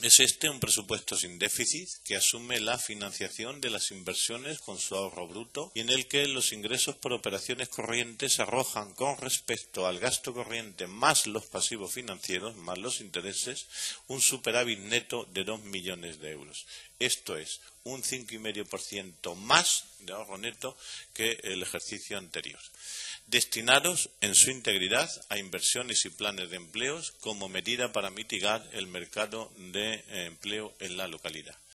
Es este un presupuesto sin déficit que asume la financiación de las inversiones con su ahorro bruto y en el que los ingresos por operaciones corrientes arrojan con respecto al gasto corriente más los pasivos financieros, más los intereses, un superávit neto de 2 millones de euros. Esto es un 5,5% más de ahorro neto que el ejercicio anterior, destinados en su integridad a inversiones y planes de empleos como medida para mitigar el mercado de empleo en la localidad.